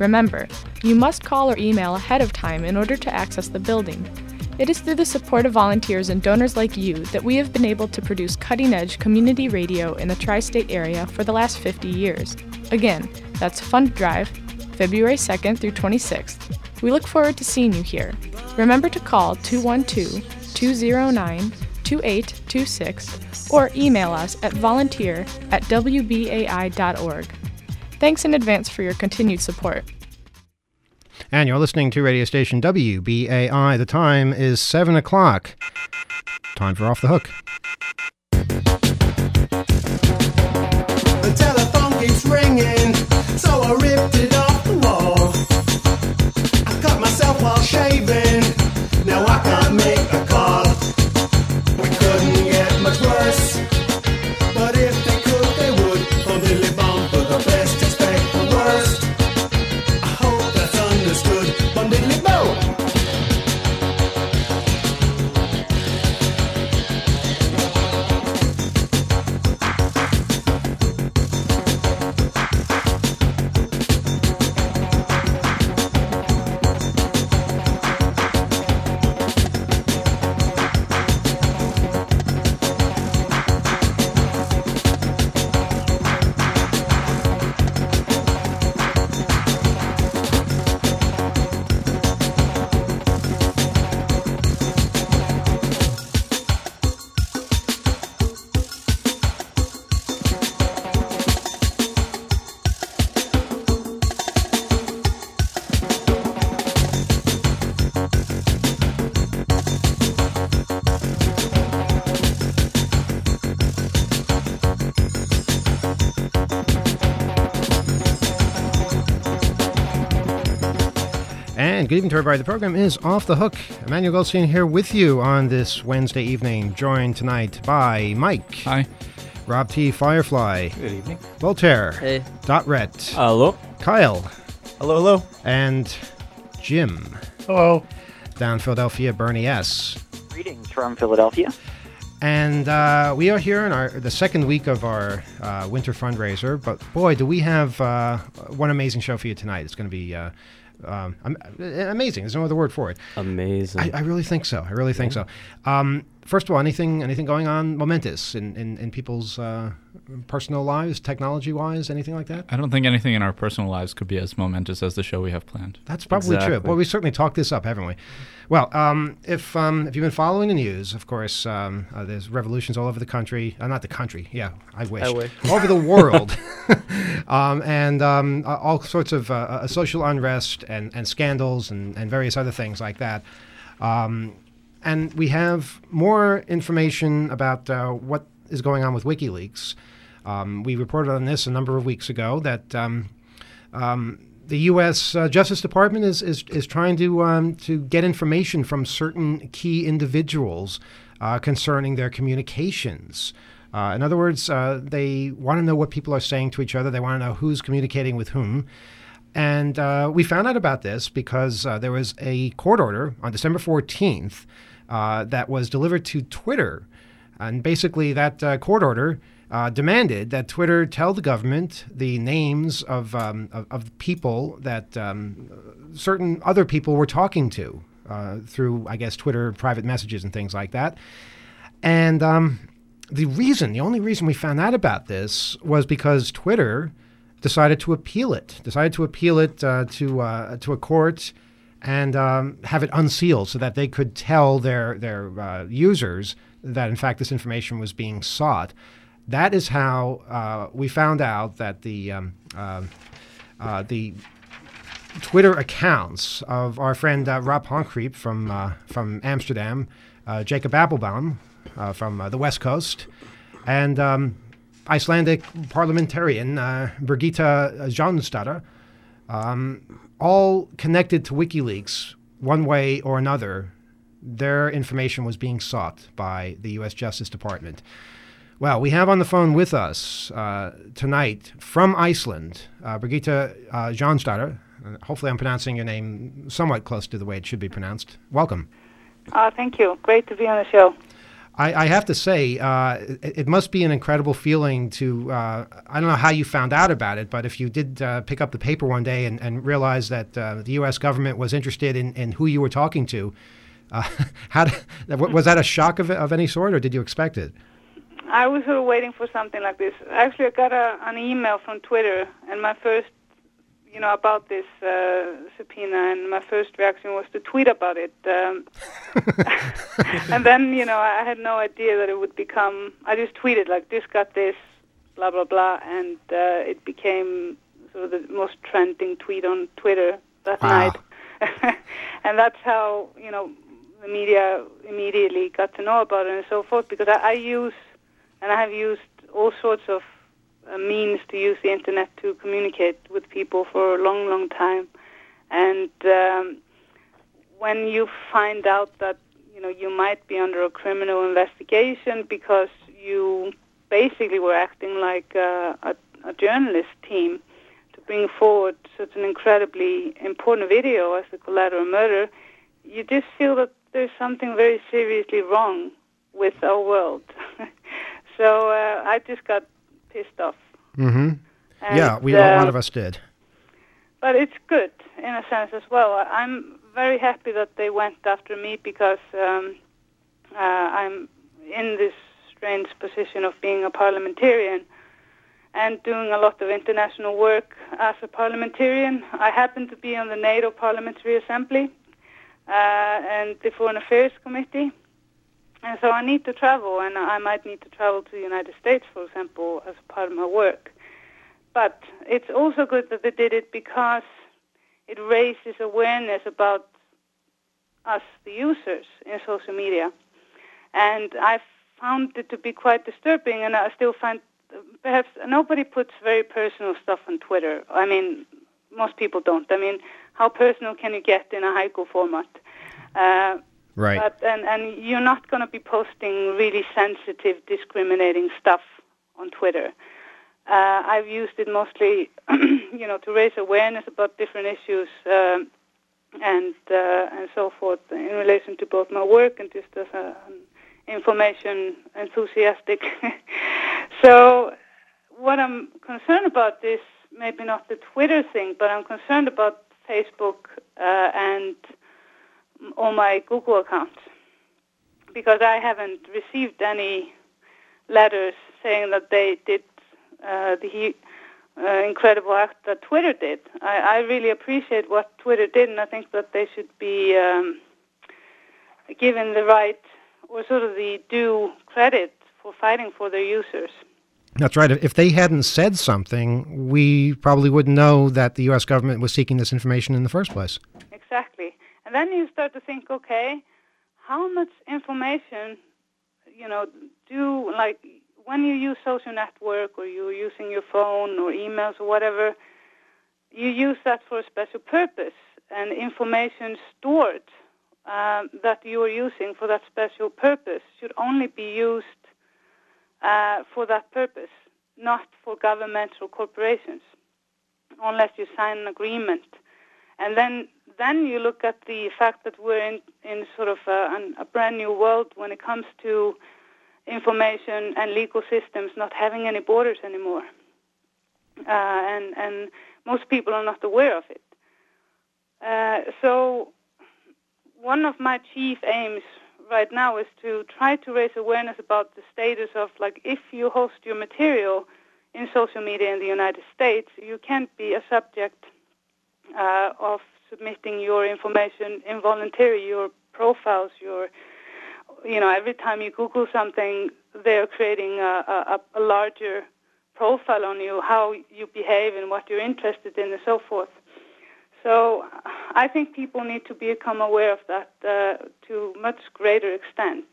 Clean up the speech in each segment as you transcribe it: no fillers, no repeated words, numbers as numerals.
Remember, you must call or email ahead of time in order to access the building. It is through the support of volunteers and donors like you that we have been able to produce cutting-edge community radio in the tri-state area for the last 50 years. Again, that's Fund Drive, February 2nd through 26th. We look forward to seeing you here. Remember to call 212-209-2826 or email us at volunteer@wbai.org. Thanks in advance for your continued support. And you're listening to radio station WBAI. The time is 7 o'clock. Time for Off the Hook. The telephone keeps ringing, so I ripped it off the wall. I cut myself while shaving, now I can't make a call. We couldn't get much worse, but if they could, they would. Bum diddly bum, for the best expect the worst. I hope that's understood. Bum diddly bum. Good evening to everybody. The program is Off the Hook. Emmanuel Goldstein here with you on this Wednesday evening, joined tonight by Mike. Hi. Rob T. Firefly. Good evening. Voltaire. Hey. Dot Rhett. Hello. Kyle. Hello, hello. And Jim. Hello. Down in Philadelphia, Bernie S. Greetings from Philadelphia. And we are here in the second week of our winter fundraiser. But boy, do we have one amazing show for you tonight. It's going to be amazing. There's no other word for it. Amazing. I really think so. I really think so. First of all, anything going on momentous in people's personal lives, technology-wise, anything like that? I don't think anything in our personal lives could be as momentous as the show we have planned. That's probably true. Well, we certainly talked this up, haven't we? Well, if you've been following the news, of course, there's revolutions all over the country. Not the country. Yeah, I wish. All over the world. And all sorts of social unrest and scandals and various other things like that. And we have more information about what is going on with WikiLeaks. We reported on this a number of weeks ago that the U.S. Justice Department is trying to get information from certain key individuals concerning their communications. In other words, they want to know what people are saying to each other. They want to know who's communicating with whom. And we found out about this because there was a court order on December 14th that was delivered to Twitter. And basically that court order demanded that Twitter tell the government the names of people that certain other people were talking to through, I guess, Twitter private messages and things like that. And the only reason we found out about this was because Twitter decided to appeal it to a court and have it unsealed so that they could tell their users that, in fact, this information was being sought. That is how we found out that the Twitter accounts of our friend Rob Honkriep from Amsterdam, Jacob Appelbaum from the West Coast, and Icelandic parliamentarian Birgitta Jónsdóttir, all connected to WikiLeaks one way or another. Their information was being sought by the U.S. Justice Department. Well, we have on the phone with us tonight from Iceland, Birgitta Jónsdóttir. Hopefully I'm pronouncing your name somewhat close to the way it should be pronounced. Welcome. Thank you. Great to be on the show. I have to say, it must be an incredible feeling to, I don't know how you found out about it, but if you did pick up the paper one day and realize that the U.S. government was interested in who you were talking to, was that a shock of any sort, or did you expect it? I was sort of waiting for something like this. Actually, I got an email from Twitter, and my first, about this subpoena, and my first reaction was to tweet about it. And then, I had no idea that it would become, I just tweeted, like, this got this, blah, blah, blah, and it became sort of the most trending tweet on Twitter that night. And that's how, the media immediately got to know about it and so forth, because I use, and I have used all sorts of means to use the internet to communicate with people for a long, long time. And when you find out that, you might be under a criminal investigation because you basically were acting like a journalist team to bring forward such an incredibly important video as the Collateral Murder, you just feel that there's something very seriously wrong with our world. So I just got pissed off. Mm-hmm. Yeah, a lot of us did. But it's good in a sense as well. I'm very happy that they went after me because I'm in this strange position of being a parliamentarian and doing a lot of international work as a parliamentarian. I happen to be on the NATO Parliamentary Assembly and the Foreign Affairs Committee. And so I need to travel, and I might need to travel to the United States, for example, as part of my work. But it's also good that they did it because it raises awareness about us, the users, in social media. And I found it to be quite disturbing, and I still find perhaps nobody puts very personal stuff on Twitter. I mean, most people don't. I mean, how personal can you get in a haiku format? Right. But, and you're not going to be posting really sensitive, discriminating stuff on Twitter. I've used it mostly, to raise awareness about different issues and so forth in relation to both my work and just as an information enthusiastic. So what I'm concerned about is maybe not the Twitter thing, but I'm concerned about Facebook and all my Google accounts, because I haven't received any letters saying that they did the incredible act that Twitter did. I really appreciate what Twitter did, and I think that they should be given the right or sort of the due credit for fighting for their users. That's right. If they hadn't said something, we probably wouldn't know that the U.S. government was seeking this information in the first place. Exactly. And then you start to think, okay, how much information, when you use social network or you're using your phone or emails or whatever, you use that for a special purpose, and information stored that you are using for that special purpose should only be used for that purpose, not for governments or corporations, unless you sign an agreement. And then you look at the fact that we're in sort of a brand new world when it comes to information and legal systems not having any borders anymore. And most people are not aware of it. So one of my chief aims right now is to try to raise awareness about the status of, like, if you host your material in social media in the United States, you can't be a subject of submitting your information involuntarily, your profiles, every time you Google something, they're creating a larger profile on you, how you behave and what you're interested in and so forth. So I think people need to become aware of that to much greater extent.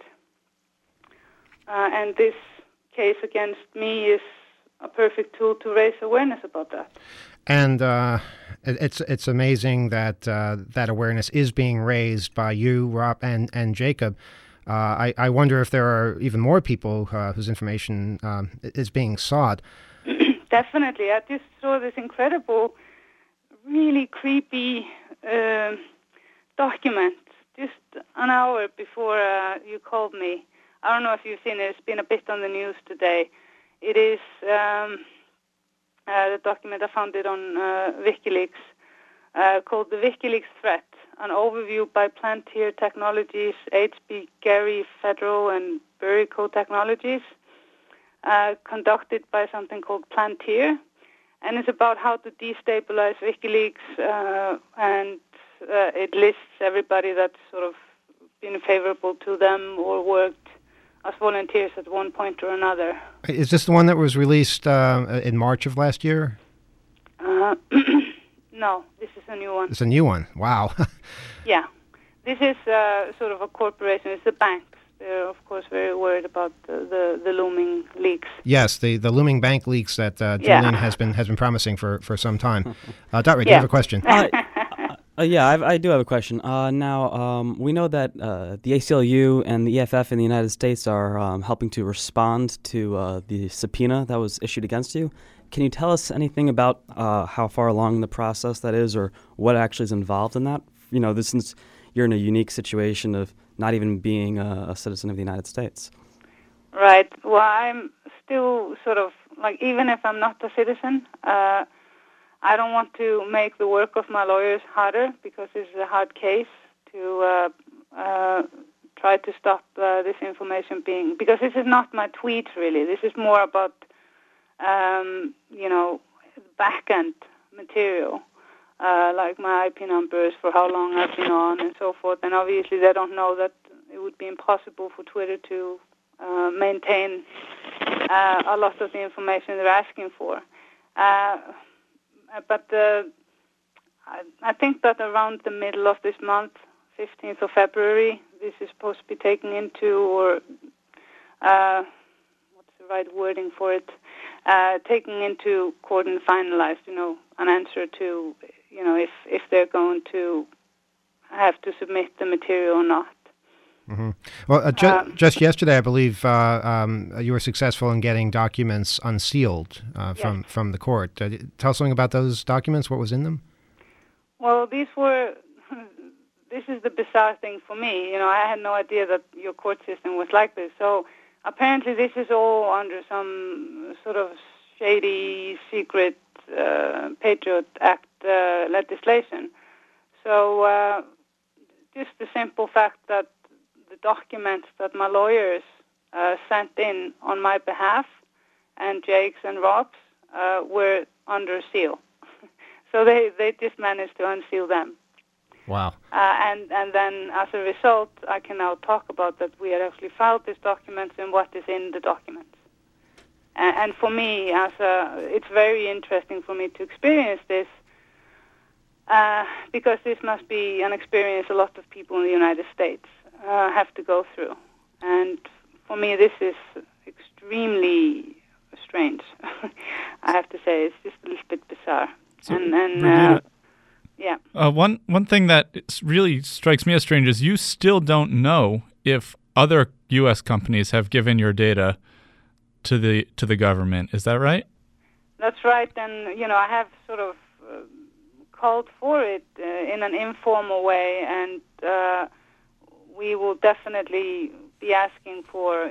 And this case against me is a perfect tool to raise awareness about that. And it's amazing that that awareness is being raised by you, Rob, and Jacob. I wonder if there are even more people whose information is being sought. Definitely. I just saw this incredible, really creepy document just an hour before you called me I don't know if you've seen it. It's been a bit on the news today. It is the document, I found it on WikiLeaks, called The WikiLeaks Threat, an overview by Plantier Technologies, HB Gary Federal, and Burico Technologies, conducted by something called Plantier. And it's about how to destabilize WikiLeaks, and it lists everybody that's sort of been favorable to them or worked as volunteers at one point or another. Is this the one that was released in March of last year? No, this is a new one. It's a new one. Wow. Yeah. This is sort of a corporation. It's the banks. They're, of course, very worried about the looming leaks. Yes, the looming bank leaks that Julian has been promising for some time. Dotred, do you have a question? Yeah, I do have a question. Now, we know that the ACLU and the EFF in the United States are helping to respond to the subpoena that was issued against you. Can you tell us anything about how far along the process that is, or what actually is involved in that? You know, since you're in a unique situation of not even being a citizen of the United States. Right. Well, I'm still sort of, like, even if I'm not a citizen, I don't want to make the work of my lawyers harder, because this is a hard case to try to stop this information being, because this is not my tweet, really. This is more about, back-end material, like my IP numbers, for how long I've been on, and so forth. And obviously they don't know that it would be impossible for Twitter to maintain a lot of the information they're asking for. But I think that around the middle of this month, 15th of February, this is supposed to be taken into, or what's the right wording for it, taken into court and finalized, an answer to, if they're going to have to submit the material or not. Mm-hmm. Well, just yesterday, I believe you were successful in getting documents unsealed from the court. Tell us something about those documents. What was in them? Well, this is the bizarre thing for me. I had no idea that your court system was like this. So apparently this is all under some sort of shady, secret Patriot Act legislation. So just the simple fact that the documents that my lawyers sent in on my behalf, and Jake's and Rob's, were under seal. So they just managed to unseal them. Wow. And then as a result, I can now talk about that we had actually filed these documents and what is in the documents. And for me, it's very interesting for me to experience this, because this must be an experience a lot of people in the United States have to go through. And for me, this is extremely strange. I have to say, it's just a little bit bizarre. So, yeah. One thing that really strikes me as strange is you still don't know if other U.S. companies have given your data to the government. Is that right? That's right. And I have sort of called for it in an informal way, and we will definitely be asking for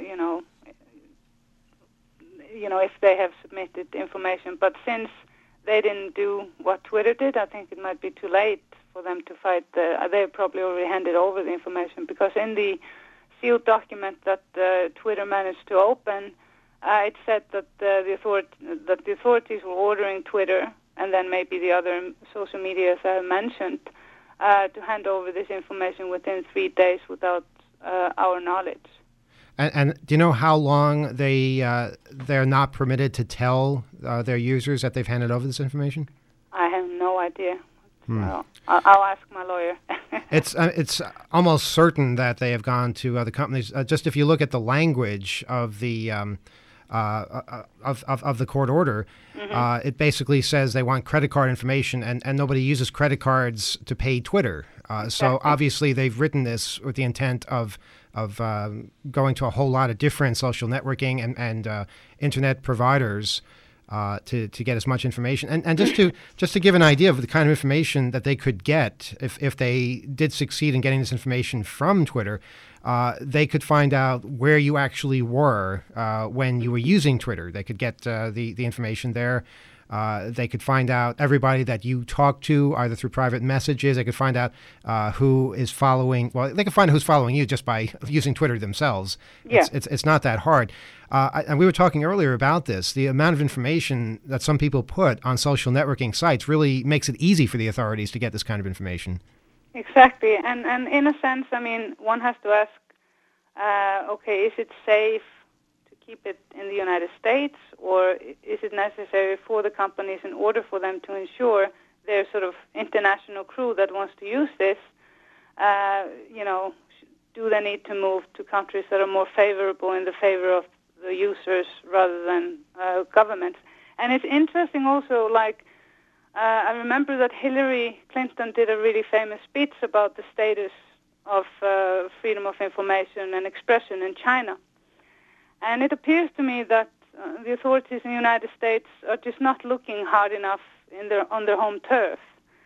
if they have submitted information. But since they didn't do what Twitter did, I think it might be too late for them to fight. They probably already handed over the information, because in the sealed document that Twitter managed to open, it said that the authorities were ordering Twitter, and then maybe the other social media, as I mentioned, to hand over this information within 3 days without our knowledge. And do you know how long they're not permitted to tell their users that they've handed over this information? I have no idea. Well, I'll ask my lawyer. It's almost certain that they have gone to other companies. Just if you look at the language of the of the court order, mm-hmm. It basically says they want credit card information, and nobody uses credit cards to pay Twitter. Exactly. So obviously they've written this with the intent of going to a whole lot of different social networking and internet providers to get as much information. And just to give an idea of the kind of information that they could get if they did succeed in getting this information from Twitter, they could find out where you actually were when you were using Twitter. They could get the information there. They could find out everybody that you talk to, either through private messages. They could find out who is following. Well, they could find out who's following you just by using Twitter themselves. Yeah. It's not that hard. And we were talking earlier about this. The amount of information that some people put on social networking sites really makes it easy for the authorities to get this kind of information. Exactly. And in a sense, I mean, one has to ask, okay, is it safe keep it in the United States, or is it necessary for the companies, in order for them to ensure their sort of international crew that wants to use this, do they need to move to countries that are more favorable in the favor of the users rather than governments? And it's interesting also, I remember that Hillary Clinton did a really famous speech about the status of freedom of information and expression in China. And it appears to me that the authorities in the United States are just not looking hard enough on their home turf.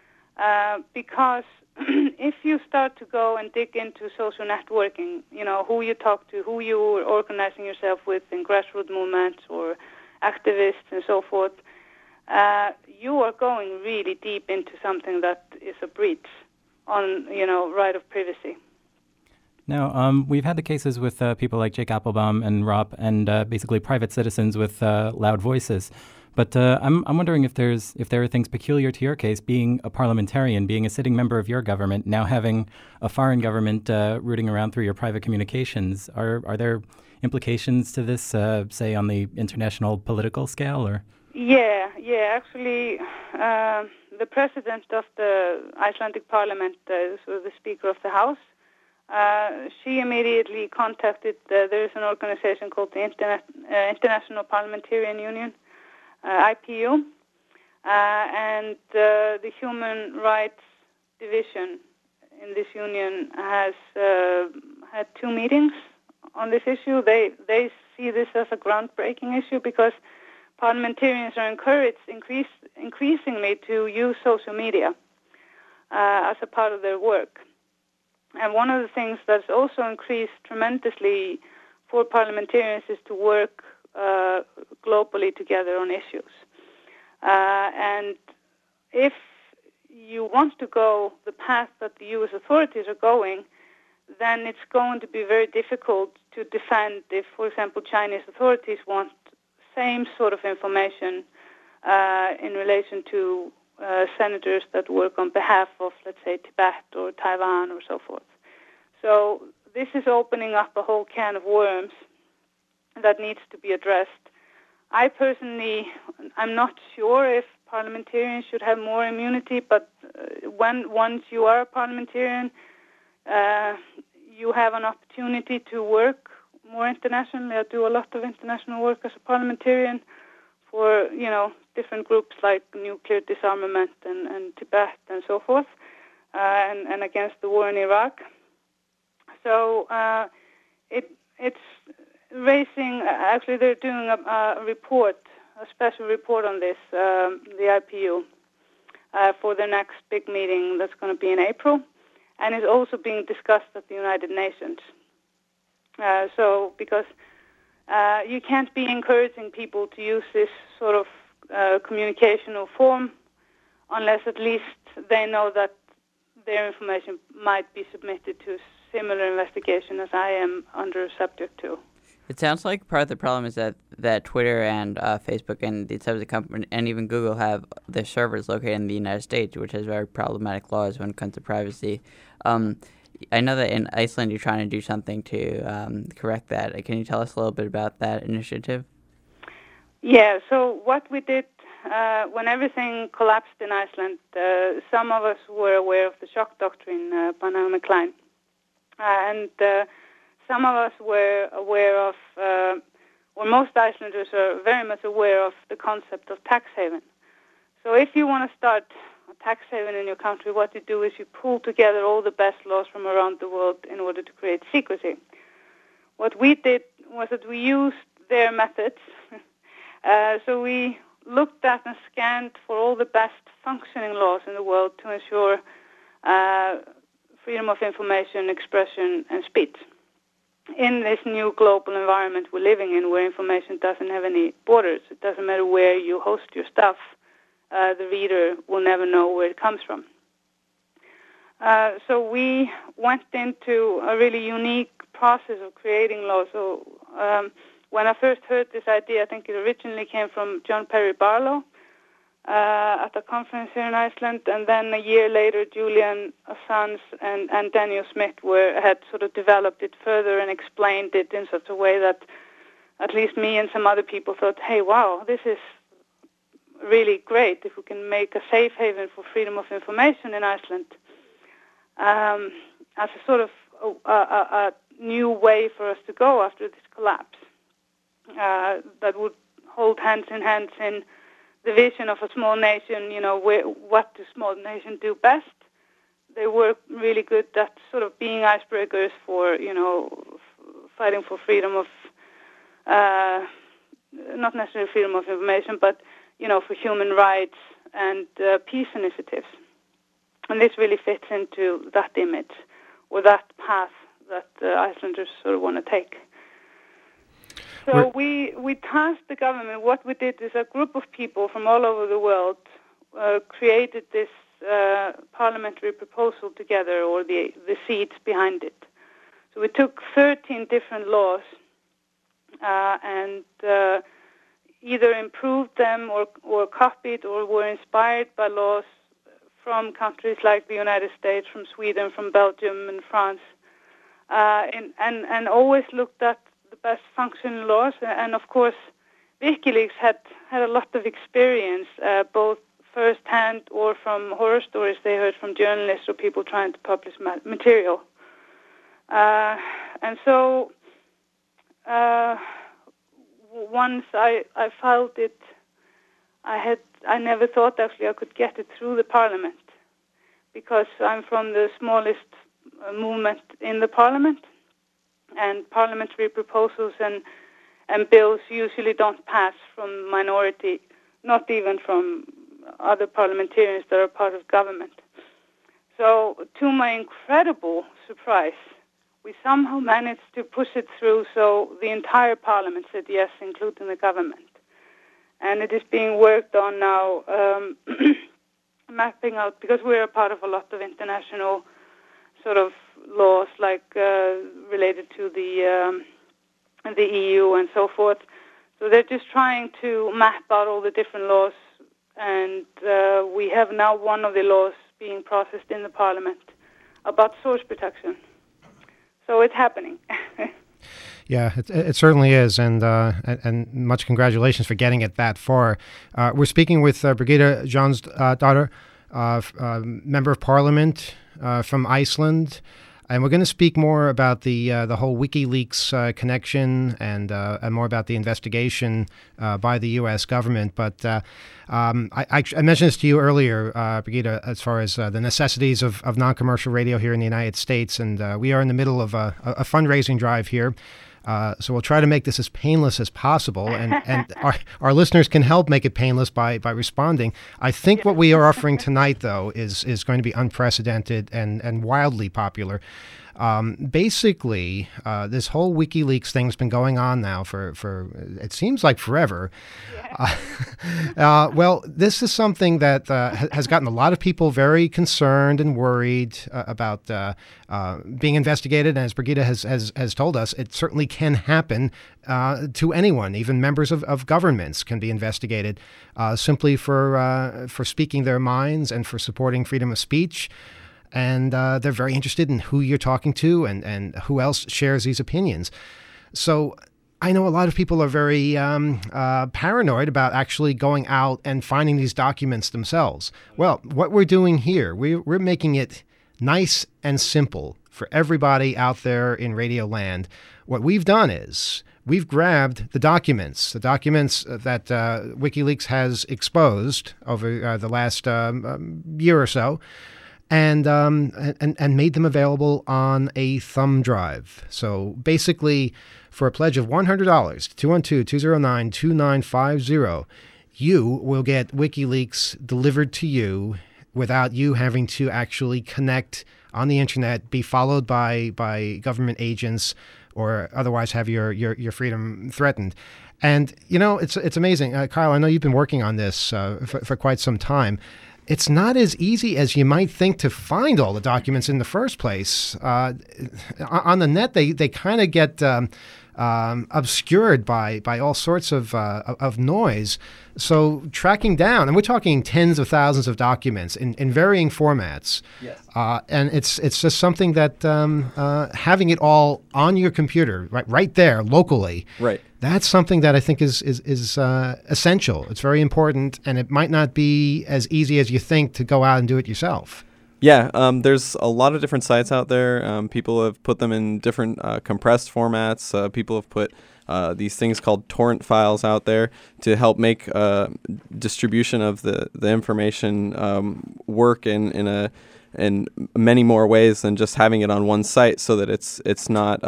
Because if you start to go and dig into social networking, who you talk to, who you are organizing yourself with in grassroots movements or activists and so forth, you are going really deep into something that is a breach on, right of privacy. Now, we've had the cases with people like Jake Applebaum and Rob, and basically private citizens with loud voices. But I'm wondering if there are things peculiar to your case, being a parliamentarian, being a sitting member of your government, now having a foreign government rooting around through your private communications. Are there implications to this, say, on the international political scale, or? Yeah. Actually, the president of the Icelandic Parliament, so the Speaker of the House, she immediately contacted, there is an organization called the International Parliamentarian Union, IPU, and the Human Rights Division in this union has had 2 meetings on this issue. They see this as a groundbreaking issue because parliamentarians are encouraged increasingly to use social media as a part of their work. And one of the things that's also increased tremendously for parliamentarians is to work globally together on issues. And if you want to go the path that the U.S. authorities are going, then it's going to be very difficult to defend if, for example, Chinese authorities want same sort of information in relation to senators that work on behalf of, let's say, Tibet or Taiwan or so forth. So this is opening up a whole can of worms that needs to be addressed. I personally, I'm not sure if parliamentarians should have more immunity, but once you are a parliamentarian, you have an opportunity to work more internationally. I do a lot of international work as a parliamentarian for, different groups like nuclear disarmament and Tibet and so forth, and against the war in Iraq. So it's raising, actually they're doing a report, a special report on this, the IPU, for the next big meeting that's going to be in April, and is also being discussed at the United Nations. Because you can't be encouraging people to use this sort of communicational form unless at least they know that their information might be submitted to similar investigation as I am under subject to. It sounds like part of the problem is that Twitter and Facebook and these types of companies and even Google have their servers located in the United States, which has very problematic laws when it comes to privacy. I know that in Iceland you're trying to do something to correct that. Can you tell us a little bit about that initiative? Yeah, so what we did when everything collapsed in Iceland, some of us were aware of the shock doctrine by Naomi Klein. And some of us were aware of, or most Icelanders are very much aware of the concept of tax haven. So if you want to start a tax haven in your country, what you do is you pull together all the best laws from around the world in order to create secrecy. What we did was that we used their methods. So we looked at and scanned for all the best functioning laws in the world to ensure freedom of information, expression, and speech. in this new global environment we're living in, where information doesn't have any borders, it doesn't matter where you host your stuff, the reader will never know where it comes from. So we went into a really unique process of creating law. So when I first heard this idea, I think it originally came from John Perry Barlow at a conference here in Iceland, and then a year later, Julian Assange and Daniel Smith had sort of developed it further and explained it in such a way that at least me and some other people thought, hey, wow, this is really great if we can make a safe haven for freedom of information in Iceland as a sort of a new way for us to go after this collapse that would hold hands in the vision of a small nation. What do small nations do best? They were really good at sort of being icebreakers for, fighting for freedom of, not necessarily freedom of information, but, for human rights and peace initiatives. And this really fits into that image or that path that Icelanders sort of want to take. So we tasked the government. What we did is a group of people from all over the world created this parliamentary proposal together, or the seeds behind it. So we took 13 different laws and either improved them or copied or were inspired by laws from countries like the United States, from Sweden, from Belgium and France, and always looked at the best functioning laws. And of course, WikiLeaks had a lot of experience, both first-hand or from horror stories they heard from journalists or people trying to publish material. And so once I filed it, I never thought actually I could get it through the parliament, because I'm from the smallest movement in the parliament, and parliamentary proposals and bills usually don't pass from minority, not even from other parliamentarians that are part of government. So to my incredible surprise, we somehow managed to push it through, so the entire parliament said yes, including the government. And it is being worked on now, mapping out, because we're a part of a lot of international sort of laws, like related to the EU and so forth. So they're just trying to map out all the different laws, and we have now one of the laws being processed in the parliament about source protection. So it's happening. Yeah, it certainly is, and much congratulations for getting it that far. We're speaking with Birgitta Jonsdottir, Member of Parliament from Iceland, and we're going to speak more about the whole WikiLeaks connection and more about the investigation by the U.S. government. But I mentioned this to you earlier, Birgitta, as far as the necessities of non-commercial radio here in the United States, and we are in the middle of a fundraising drive here. So we'll try to make this as painless as possible, and our listeners can help make it painless by responding. I think what we are offering tonight, though, is going to be unprecedented and wildly popular. Basically, this whole WikiLeaks thing's been going on now for it seems like forever. Yeah. Well, this is something that has gotten a lot of people very concerned and worried about being investigated. And as Birgitta has told us, it certainly can happen to anyone. Even members of governments can be investigated simply for speaking their minds and for supporting freedom of speech. And they're very interested in who you're talking to and who else shares these opinions. So I know a lot of people are very paranoid about actually going out and finding these documents themselves. Well, what we're doing here, we're making it nice and simple for everybody out there in Radio Land. What we've done is we've grabbed the documents that WikiLeaks has exposed over the last year or so, and made them available on a thumb drive. So basically, for a pledge of $100 to 212-209-2950, you will get WikiLeaks delivered to you without you having to actually connect on the internet, be followed by government agents or otherwise have your freedom threatened. And, it's amazing. Kyle, I know you've been working on this for quite some time. It's not as easy as you might think to find all the documents in the first place. On the net, they kind of get obscured by all sorts of noise. So tracking down, and we're talking tens of thousands of documents in varying formats. Yes. And it's just something that having it all on your computer, right there locally. Right. That's something that I think is essential. It's very important, and it might not be as easy as you think to go out and do it yourself. Yeah, there's a lot of different sites out there. People have put them in different compressed formats. People have put these things called torrent files out there to help make distribution of the information work in many more ways than just having it on one site, so that it's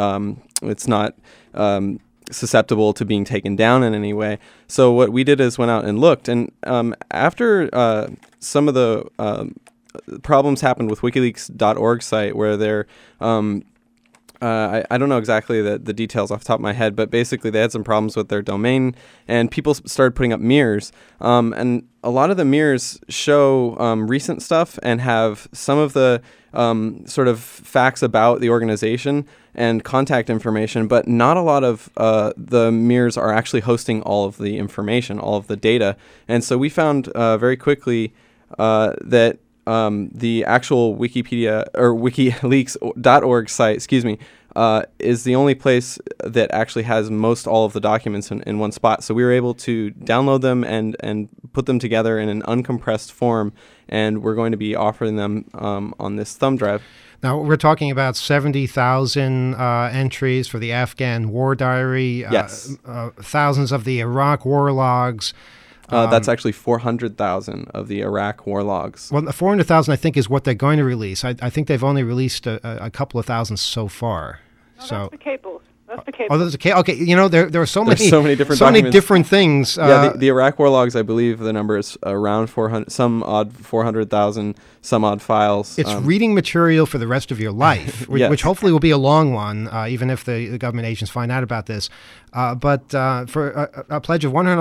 not susceptible to being taken down in any way. So what we did is went out and looked, and after some of the problems happened with WikiLeaks.org site, where they're I don't know exactly the details off the top of my head, but basically they had some problems with their domain, and people started putting up mirrors. And a lot of the mirrors show recent stuff and have some of the sort of facts about the organization and contact information, but not a lot of the mirrors are actually hosting all of the information, all of the data. And so we found very quickly that the actual Wikipedia or WikiLeaks.org site, is the only place that actually has all of the documents in one spot. So we were able to download them and put them together in an uncompressed form, and we're going to be offering them on this thumb drive. Now, we're talking about 70,000 entries for the Afghan War Diary, yes. Thousands of the Iraq war logs. That's actually 400,000 of the Iraq war logs. Well, the 400,000, I think, is what they're going to release. I think they've only released a couple of thousand so far. No, that's the cables. That's the cables. Oh, there's a cable. Okay, there are so many different so many different things. The Iraq war logs, I believe the number is around 400,000 some odd files. It's reading material for the rest of your life, yes. which hopefully will be a long one, even if the government agents find out about this. But for a pledge of $100,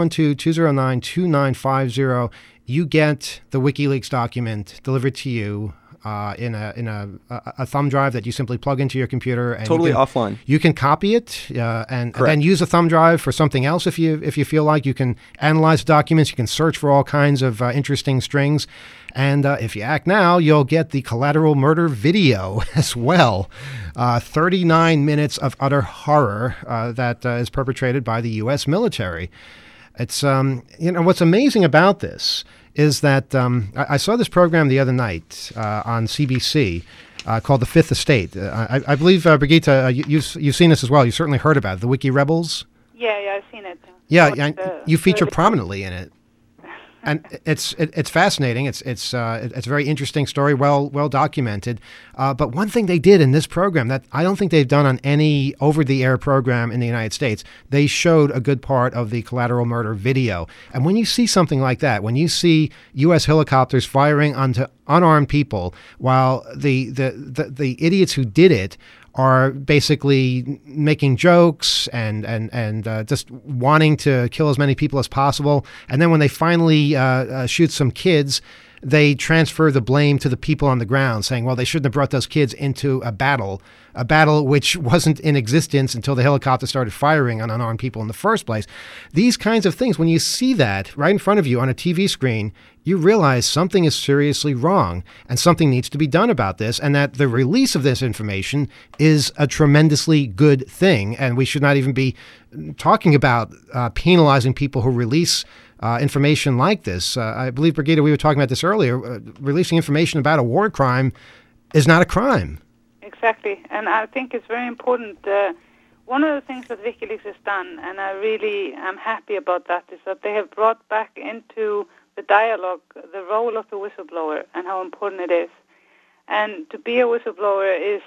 212-209-2950, you get the WikiLeaks document delivered to you in a thumb drive that you simply plug into your computer. And totally offline. You can copy it and then use a thumb drive for something else if you feel like. You can analyze documents. You can search for all kinds of interesting strings. And if you act now, you'll get the collateral murder video as well. 39 minutes of utter horror that is perpetrated by the U.S. military. It's what's amazing about this is that I saw this program the other night on CBC called The Fifth Estate. I believe, Brigitte, you've seen this as well. You've certainly heard about it, the Wiki Rebels. Yeah, I've seen it. Yeah, you feature prominently in it. And it's fascinating. It's a very interesting story, well documented. But one thing they did in this program that I don't think they've done on any over-the-air program in the United States, they showed a good part of the collateral murder video. And when you see something like that, when you see U.S. helicopters firing onto unarmed people, while the idiots who did it are basically making jokes and just wanting to kill as many people as possible. And then when they finally shoot some kids, they transfer the blame to the people on the ground, saying, well, they shouldn't have brought those kids into a battle which wasn't in existence until the helicopter started firing on unarmed people in the first place. These kinds of things, when you see that right in front of you on a TV screen, you realize something is seriously wrong and something needs to be done about this, and that the release of this information is a tremendously good thing. And we should not even be talking about penalizing people who release information like this. I believe, Brigitte, we were talking about this earlier. Releasing information about a war crime is not a crime. Exactly. And I think it's very important. One of the things that WikiLeaks has done, and I really am happy about that, is that they have brought back into the dialogue the role of the whistleblower and how important it is. And to be a whistleblower is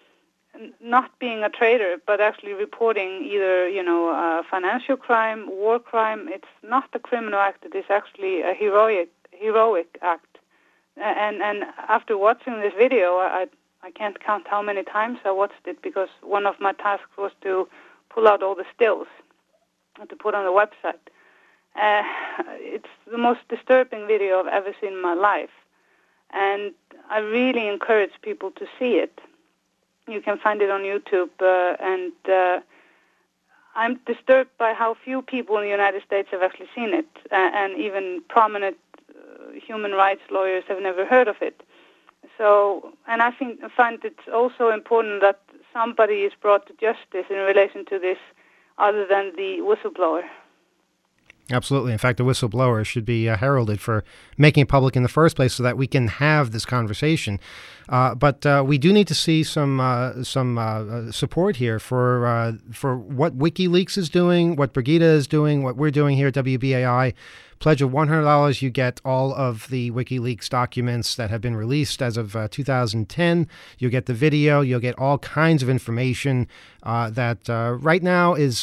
not being a traitor, but actually reporting either, a financial crime, war crime. It's not a criminal act. It is actually a heroic act. And after watching this video, I can't count how many times I watched it because one of my tasks was to pull out all the stills to put on the website. It's the most disturbing video I've ever seen in my life, and I really encourage people to see it. You can find it on YouTube, and I'm disturbed by how few people in the United States have actually seen it, and even prominent human rights lawyers have never heard of it. So, and I find it also important that somebody is brought to justice in relation to this other than the whistleblower. Absolutely. In fact, the whistleblower should be heralded for making it public in the first place so that we can have this conversation. But we do need to see some support here for what WikiLeaks is doing, what Brigida is doing, what we're doing here at WBAI. Pledge of $100, you get all of the WikiLeaks documents that have been released as of 2010. You'll get the video. You'll get all kinds of information that right now is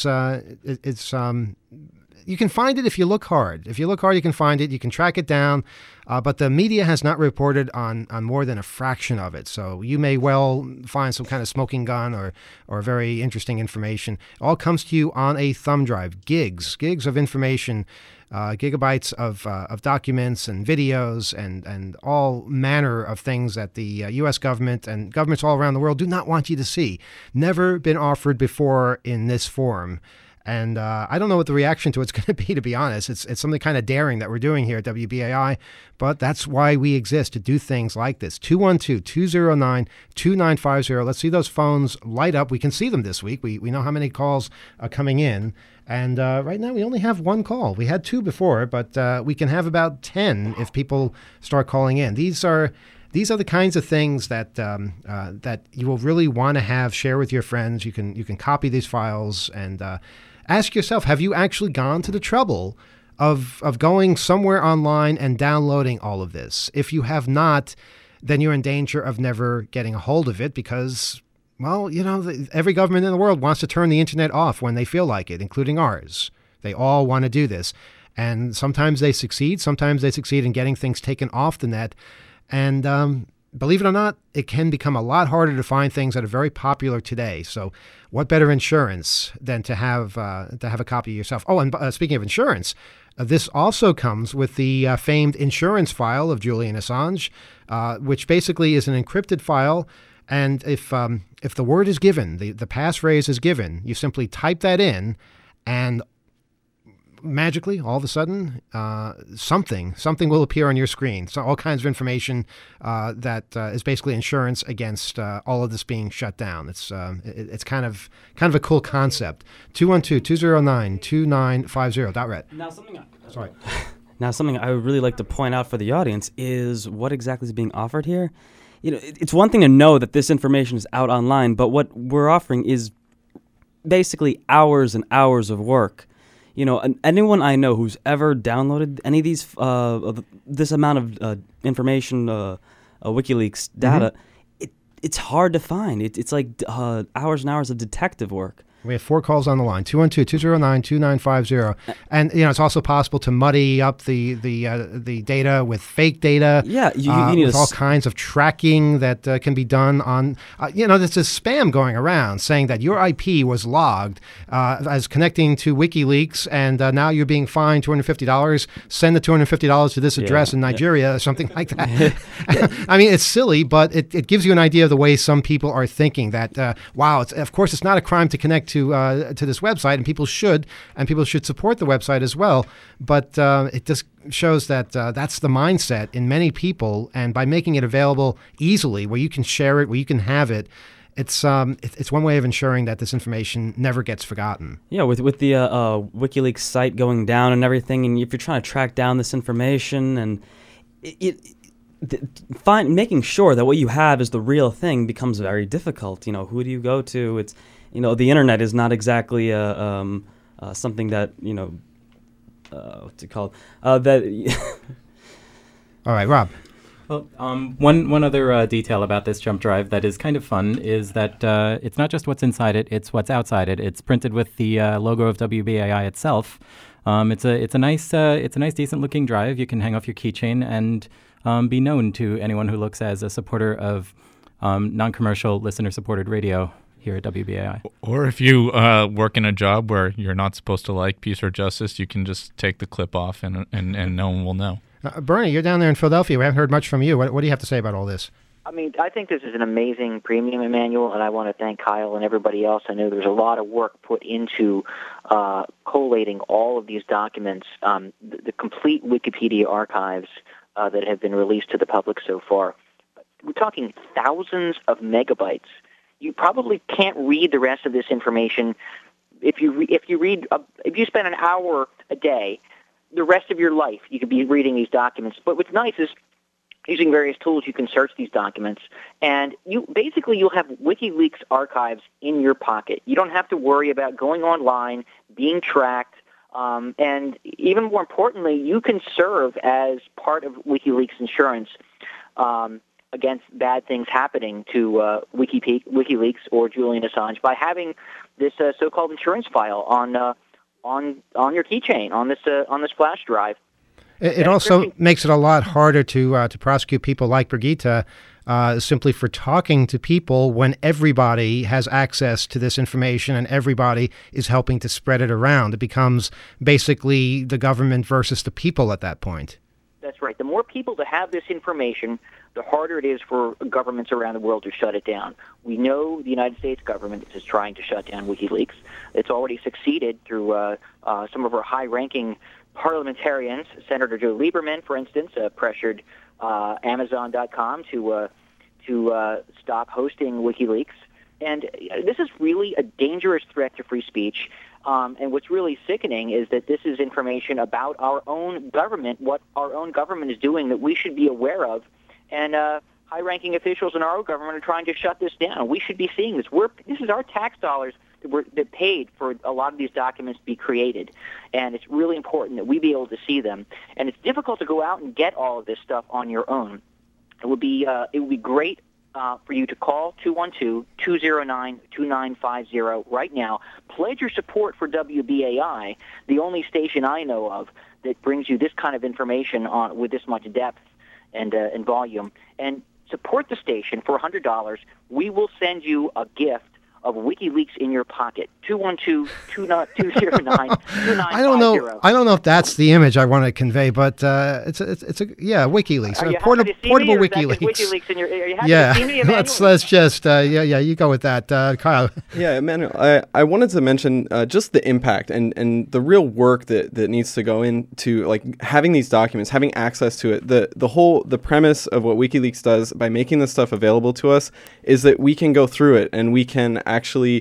you can find it if you look hard. If you look hard, you can find it. You can track it down. But the media has not reported on more than a fraction of it. So you may well find some kind of smoking gun or very interesting information. It all comes to you on a thumb drive, gigs of information, gigabytes of documents and videos and all manner of things that the U.S. government and governments all around the world do not want you to see. Never been offered before in this form. And I don't know what the reaction to it's going to be honest. It's something kind of daring that we're doing here at WBAI, but that's why we exist, to do things like this. 212-209-2950. Let's see those phones light up. We can see them this week. We know how many calls are coming in. And right now we only have one call. We had two before, but we can have about 10 if people start calling in. These are the kinds of things that that you will really want to share with your friends. You can copy these files and ask yourself, have you actually gone to the trouble of going somewhere online and downloading all of this? If you have not, then you're in danger of never getting a hold of it because, well, every government in the world wants to turn the internet off when they feel like it, including ours. They all want to do this. And sometimes they succeed. Sometimes they succeed in getting things taken off the net. And believe it or not, it can become a lot harder to find things that are very popular today. So what better insurance than to have a copy yourself? Oh, and speaking of insurance, this also comes with the famed insurance file of Julian Assange, which basically is an encrypted file. And if the word is given, the passphrase is given, you simply type that in and magically, all of a sudden, something will appear on your screen. So all kinds of information that is basically insurance against all of this being shut down. It's kind of a cool concept. 212-209-2950. .ret. Now something I would really like to point out for the audience is what exactly is being offered here. It's one thing to know that this information is out online, but what we're offering is basically hours and hours of work. Anyone I know who's ever downloaded any of these, this amount of information, WikiLeaks data, it's hard to find. It's like hours and hours of detective work. We have 4 calls on the line, 212-209-2950. And, it's also possible to muddy up the data with fake data. Yeah. You need with all kinds of tracking that can be done on, there's this spam going around saying that your IP was logged as connecting to WikiLeaks, and now you're being fined $250. Send the $250 to this address in Nigeria or something like that. I mean, it's silly, but it gives you an idea of the way some people are thinking that, wow, of course it's not a crime to connect to this website, and people should support the website as well. But it just shows that that's the mindset in many people, and by making it available easily, where you can share it, where you can have it, it's one way of ensuring that this information never gets forgotten. Yeah, with the WikiLeaks site going down and everything, and if you're trying to track down this information, and making sure that what you have is the real thing becomes very difficult. Who do you go to? It's the internet is not exactly something that what's it called? That. All right, Rob. Well, one other detail about this jump drive that is kind of fun is that it's not just what's inside it; it's what's outside it. It's printed with the logo of WBAI itself. It's a nice, decent looking drive. You can hang off your keychain and be known to anyone who looks as a supporter of non-commercial, listener-supported radio here at WBAI. Or if you work in a job where you're not supposed to like peace or justice, you can just take the clip off and no one will know. Bernie, you're down there in Philadelphia. We haven't heard much from you. What do you have to say about all this? I mean, I think this is an amazing premium manual, and I want to thank Kyle and everybody else. I know there's a lot of work put into collating all of these documents, the complete Wikipedia archives that have been released to the public so far. We're talking thousands of megabytes. You probably can't read the rest of this information. If you spend an hour a day, the rest of your life you could be reading these documents. But what's nice is, using various tools, you can search these documents, and you'll have WikiLeaks archives in your pocket. You don't have to worry about going online, being tracked, and even more importantly, you can serve as part of WikiLeaks insurance against bad things happening to WikiLeaks or Julian Assange by having this so-called insurance file on your keychain, on this flash drive. It also makes it a lot harder to prosecute people like Brigitte simply for talking to people when everybody has access to this information and everybody is helping to spread it around. It becomes basically the government versus the people at that point. That's right. The more people to have this information, the harder it is for governments around the world to shut it down. We know the United States government is trying to shut down WikiLeaks. It's already succeeded through some of our high-ranking parliamentarians. Senator Joe Lieberman, for instance, pressured Amazon.com to stop hosting WikiLeaks. And this is really a dangerous threat to free speech. And what's really sickening is that this is information about our own government, what our own government is doing that we should be aware of. And high-ranking officials in our own government are trying to shut this down. We should be seeing this. This is our tax dollars that paid for a lot of these documents to be created, and it's really important that we be able to see them. And it's difficult to go out and get all of this stuff on your own. It would be great for you to call 212-209-2950 right now. Pledge your support for WBAI, the only station I know of that brings you this kind of information with this much depth and volume. And support the station for $100. We will send you a gift of WikiLeaks in your pocket. 212-209-2950. I don't know if that's the image I want to convey, but it's WikiLeaks, portable WikiLeaks. WikiLeaks in your, are you happy to see me, Emmanuel? let's just you go with that, Kyle. Yeah, Emmanuel, I wanted to mention just the impact and the real work that needs to go into like having these documents, having access to it. The premise of what WikiLeaks does by making this stuff available to us is that we can go through it and we can actually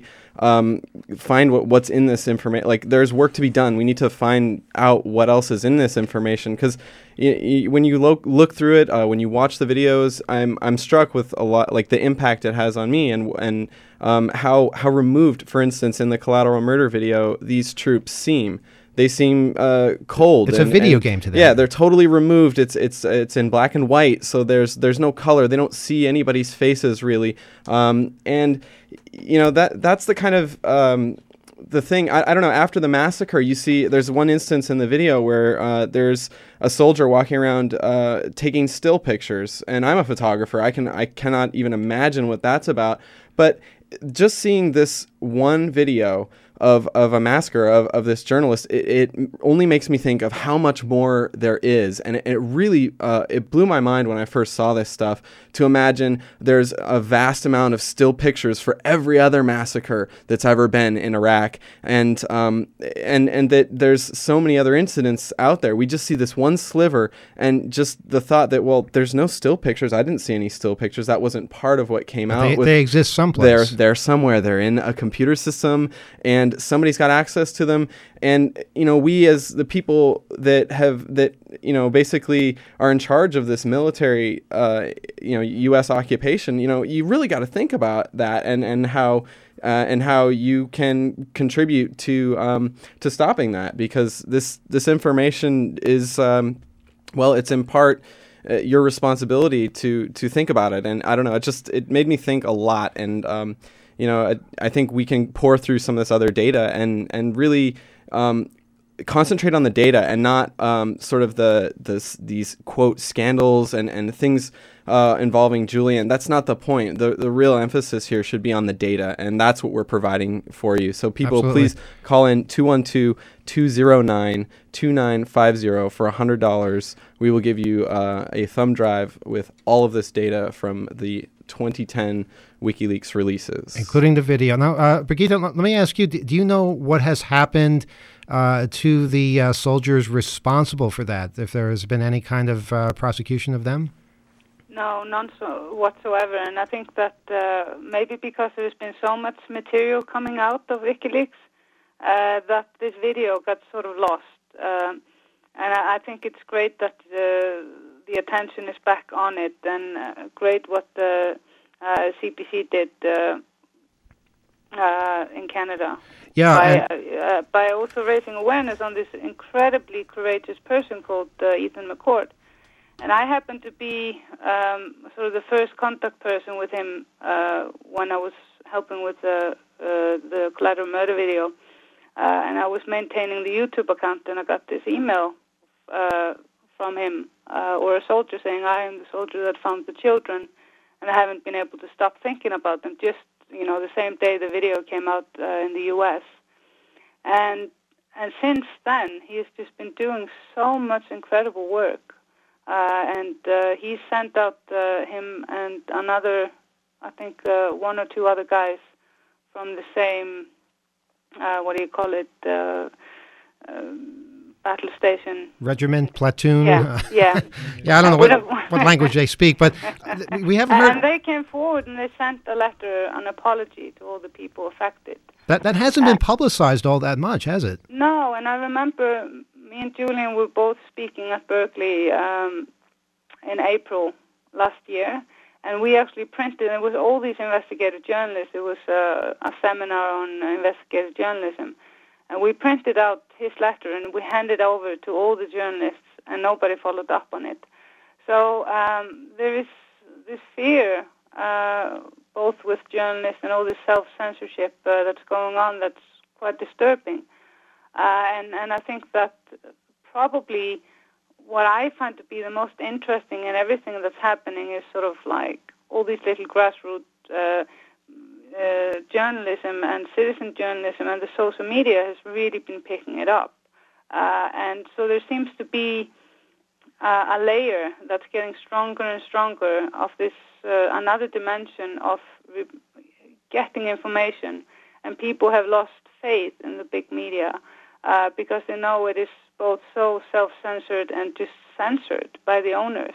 find what's in this information. Like, there's work to be done. We need to find out what else is in this information, because when you look through it, when you watch the videos, I'm struck with a lot, like the impact it has on me, and how removed, for instance, in the Collateral Murder video, these troops seem. They seem cold. It's a video game to them. Yeah, they're totally removed. It's in black and white, so there's no color. They don't see anybody's faces really, and that's the kind of the thing. I don't know. After the massacre, you see there's one instance in the video where there's a soldier walking around taking still pictures, and I'm a photographer. I cannot even imagine what that's about. But just seeing this one video of a massacre of this journalist, it only makes me think of how much more there is, and it really it blew my mind when I first saw this stuff, to imagine there's a vast amount of still pictures for every other massacre that's ever been in Iraq, and that there's so many other incidents out there. We just see this one sliver, and just the thought that, well, there's no still pictures. I didn't see any still pictures. That wasn't part of what came out. They exist someplace. They're somewhere. They're in a computer system, and somebody's got access to them. And we as the people that basically are in charge of this military U.S. occupation, you really got to think about that and how you can contribute to stopping that, because this information is it's in part your responsibility to think about it. And I don't know, it made me think a lot. And I think we can pour through some of this other data and really concentrate on the data and not sort of these quote scandals and things involving Julian. That's not the point. The real emphasis here should be on the data, and that's what we're providing for you. So people, Absolutely. please call in 212-209-2950 for $100. We will give you a thumb drive with all of this data from the 2010 WikiLeaks releases, including the video. Now, Brigitte, let me ask you: do you know what has happened to the soldiers responsible for that? If there has been any kind of prosecution of them? No, none whatsoever. And I think that maybe because there's been so much material coming out of WikiLeaks that this video got sort of lost. And I think it's great that the attention is back on it, and great what the CPC did in Canada. Yeah, by also raising awareness on this incredibly courageous person called Ethan McCord. And I happened to be sort of the first contact person with him when I was helping with the collateral murder video. And I was maintaining the YouTube account, and I got this email from him, or a soldier saying, I am the soldier that found the children, and I haven't been able to stop thinking about them, just, the same day the video came out in the U.S. And since then, he has just been doing so much incredible work. And he sent out him and another, I think, one or two other guys from the same, battle station. Regiment, platoon. Yeah. Yeah, I don't know what language they speak, but we haven't heard. And they came forward and they sent a letter, an apology to all the people affected. That hasn't been publicized all that much, has it? No, and I remember me and Julian were both speaking at Berkeley in April last year, and we actually printed, it was all these investigative journalists, it was a seminar on investigative journalism, and we printed out his letter and we handed over to all the journalists, and nobody followed up on it. So there is this fear, both with journalists and all this self-censorship that's going on, that's quite disturbing. And I think that probably what I find to be the most interesting in everything that's happening is sort of like all these little grassroots journalism and citizen journalism, and the social media has really been picking it up. And so there seems to be a layer that's getting stronger and stronger of this another dimension of getting information, and people have lost faith in the big media because they know it is both so self-censored and just censored by the owners.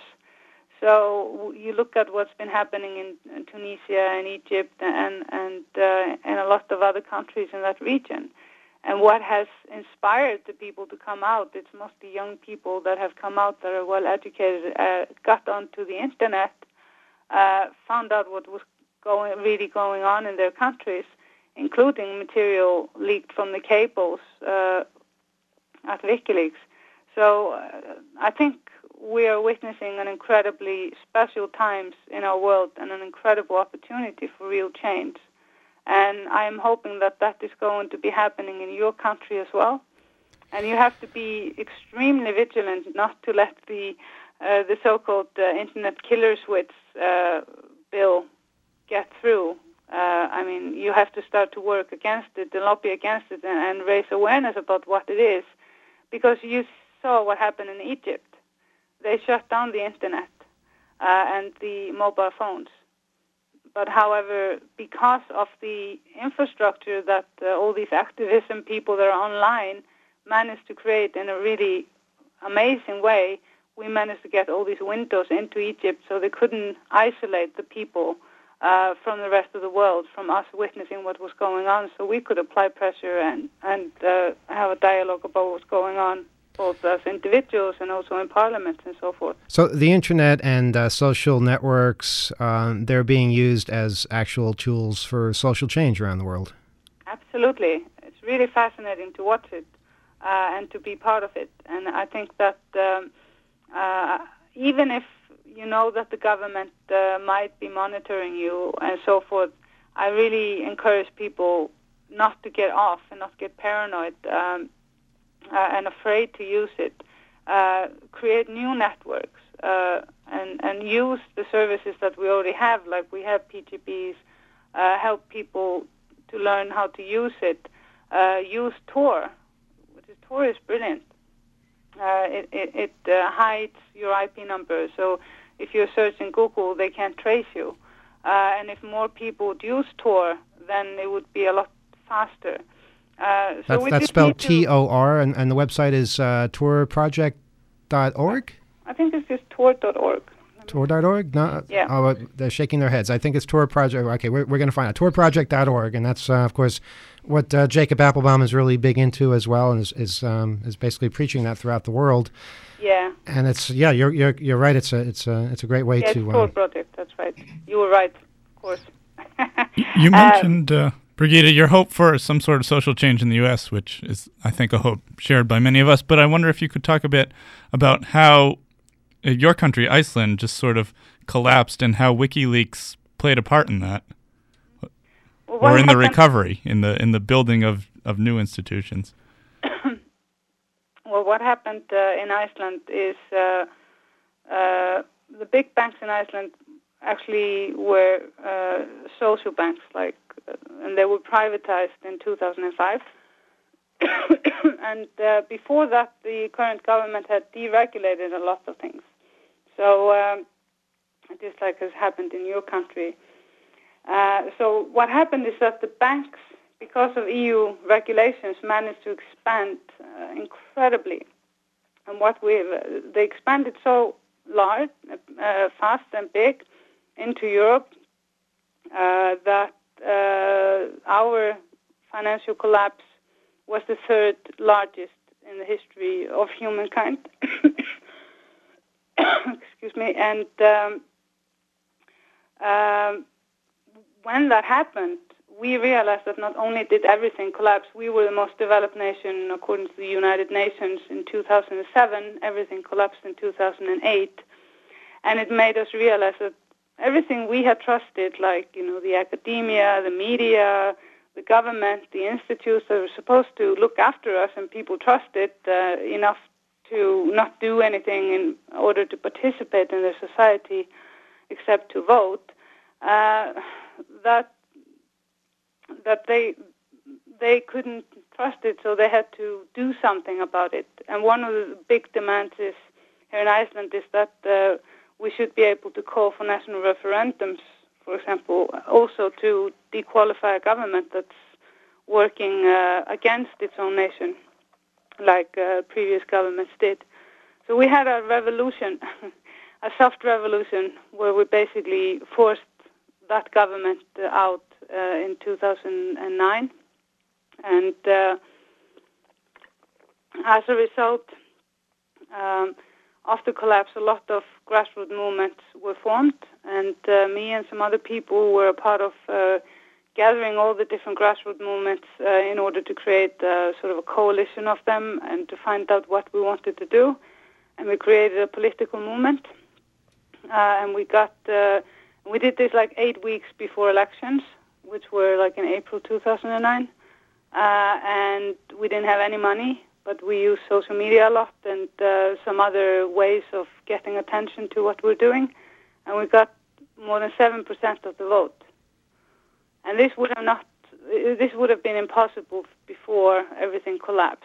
So you look at what's been happening in Tunisia and Egypt and a lot of other countries in that region. And what has inspired the people to come out, it's mostly young people that have come out that are well educated, got onto the internet, found out what was really going on in their countries, including material leaked from the cables at WikiLeaks. So I think we are witnessing an incredibly special times in our world and an incredible opportunity for real change. And I am hoping that that is going to be happening in your country as well. And you have to be extremely vigilant not to let the so-called Internet Killer Switch bill get through. I mean, you have to start to work against it, to lobby against it, and raise awareness about what it is. Because you saw what happened in Egypt. They shut down the Internet and the mobile phones. But however, because of the infrastructure that all these activism people that are online managed to create in a really amazing way, we managed to get all these windows into Egypt so they couldn't isolate the people from the rest of the world, from us witnessing what was going on, so we could apply pressure and have a dialogue about what's going on, both as individuals and also in parliament and so forth. So the internet and social networks, they're being used as actual tools for social change around the world. Absolutely. It's really fascinating to watch it and to be part of it. And I think that even if you know that the government might be monitoring you and so forth, I really encourage people not to get off and not get paranoid. and afraid to use it, create new networks and use the services that we already have, like we have PGPs, help people to learn how to use it. Use Tor, Tor is brilliant. It hides your IP number, so if you're searching Google, they can't trace you. And if more people would use Tor, then it would be a lot faster. That's spelled T-O-R, and the website is torproject.org? I think it's just tor.org. Tor.org? No, yeah. Oh, they're shaking their heads. I think it's Tor Project. Okay, we're going to find out. Torproject.org, and that's, of course, what Jacob Appelbaum is really big into as well, and is basically preaching that throughout the world. Yeah. And it's you're right. It's a great way to. It's Tor Project. That's right. You were right, of course. You mentioned, Brigitte, your hope for some sort of social change in the U.S., which is, I think, a hope shared by many of us. But I wonder if you could talk a bit about how your country, Iceland, just sort of collapsed and how WikiLeaks played a part in that, or in the recovery, in the building of new institutions. Well, what happened in Iceland is the big banks in Iceland actually were social banks, and they were privatized in 2005. And before that, the current government had deregulated a lot of things. So just like has happened in your country. So what happened is that the banks, because of EU regulations, managed to expand incredibly. And they expanded so large, fast and big into Europe that our financial collapse was the third largest in the history of humankind. Excuse me. And when that happened, we realized that not only did everything collapse, we were the most developed nation according to the United Nations in 2007. Everything collapsed in 2008. And it made us realize that everything we had trusted, like, the academia, the media, the government, the institutes that were supposed to look after us, and people trusted enough to not do anything in order to participate in the society except to vote, that they couldn't trust it, so they had to do something about it. And one of the big demands here in Iceland is that we should be able to call for national referendums, for example, also to dequalify a government that's working against its own nation, like previous governments did. So we had a revolution, a soft revolution, where we basically forced that government out in 2009. And as a result of the collapse, a lot of grassroots movements were formed, and me and some other people were a part of gathering all the different grassroots movements in order to create sort of a coalition of them and to find out what we wanted to do. And we created a political movement, and we did this 8 weeks before elections, which were in April 2009, and we didn't have any money, but we used social media a lot and some other ways of getting attention to what we're doing, and we got more than 7% of the vote. And this would have been impossible before everything collapsed.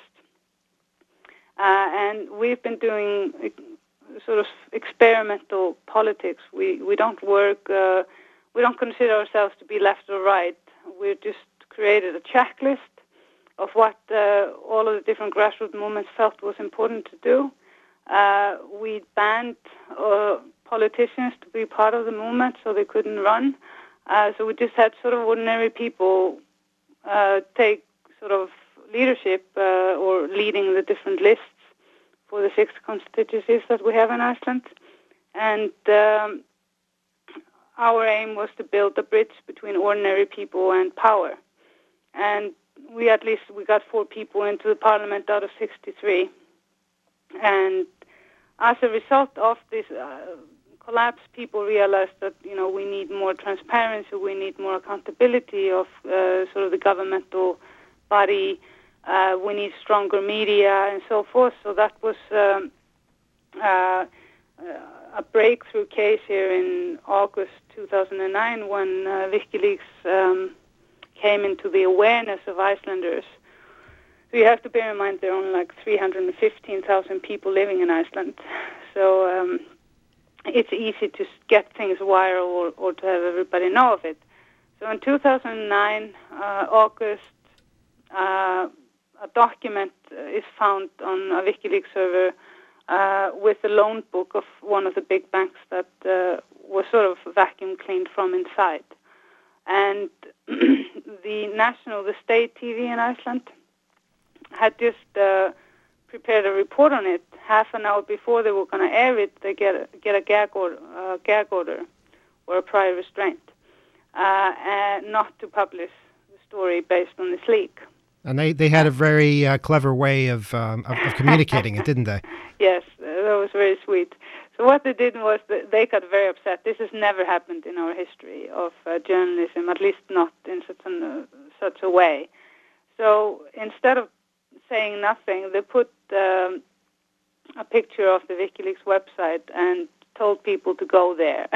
And we've been doing sort of experimental politics. We don't work. We don't consider ourselves to be left or right. We've just created a checklist of what all of the different grassroots movements felt was important to do. We banned politicians to be part of the movement, so they couldn't run. So we just had sort of ordinary people take sort of leadership or leading the different lists for the 6 constituencies that we have in Iceland. And our aim was to build a bridge between ordinary people and power. And we got 4 people into the parliament out of 63. And as a result of this collapse, people realized that, we need more transparency, we need more accountability of sort of the governmental body, we need stronger media and so forth. So that was a breakthrough case here in August 2009 when WikiLeaks came into the awareness of Icelanders. So you have to bear in mind there are only like 315,000 people living in Iceland. So it's easy to get things viral or to have everybody know of it. So in 2009, August, a document is found on a WikiLeaks server with the loan book of one of the big banks that was sort of vacuum cleaned from inside. And the state TV in Iceland had just prepared a report on it. Half an hour before they were going to air it, they get a gag order or a prior restraint, and not to publish the story based on this leak. And they had a very clever way of communicating it, didn't they? Yes, that was very sweet. So what they did was that they got very upset. This has never happened in our history of journalism, at least not in such a way. So instead of saying nothing, they put a picture of the WikiLeaks website and told people to go there.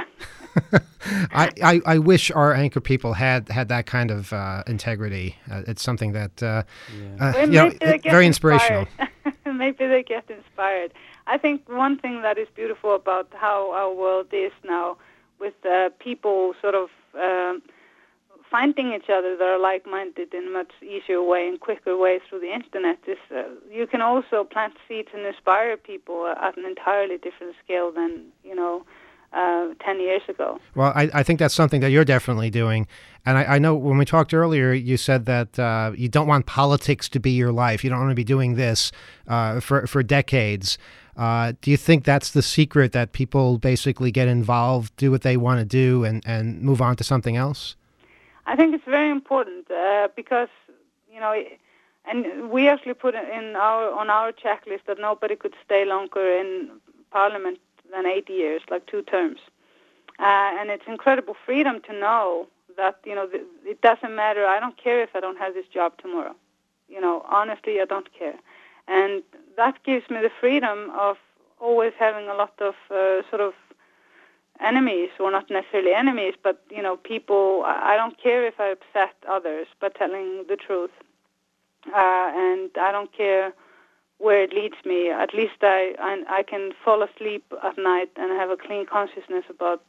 I wish our anchor people had that kind of integrity. It's something that very inspirational. Maybe they get inspired. I think one thing that is beautiful about how our world is now, with people sort of finding each other that are like-minded in a much easier way and quicker way through the internet, is you can also plant seeds and inspire people at an entirely different scale than 10 years ago. Well, I think that's something that you're definitely doing. And I know when we talked earlier, you said that you don't want politics to be your life. You don't want to be doing this for decades. Do you think that's the secret, that people basically get involved, do what they want to do, and move on to something else? I think it's very important because, and we actually put on our checklist that nobody could stay longer in Parliament than 8 years, like 2 terms. And it's incredible freedom to know that, it doesn't matter. I don't care if I don't have this job tomorrow. Honestly, I don't care. And that gives me the freedom of always having a lot of sort of enemies, or not necessarily enemies, but, people. I don't care if I upset others by telling the truth. And I don't care where it leads me. At least I can fall asleep at night and have a clean consciousness about,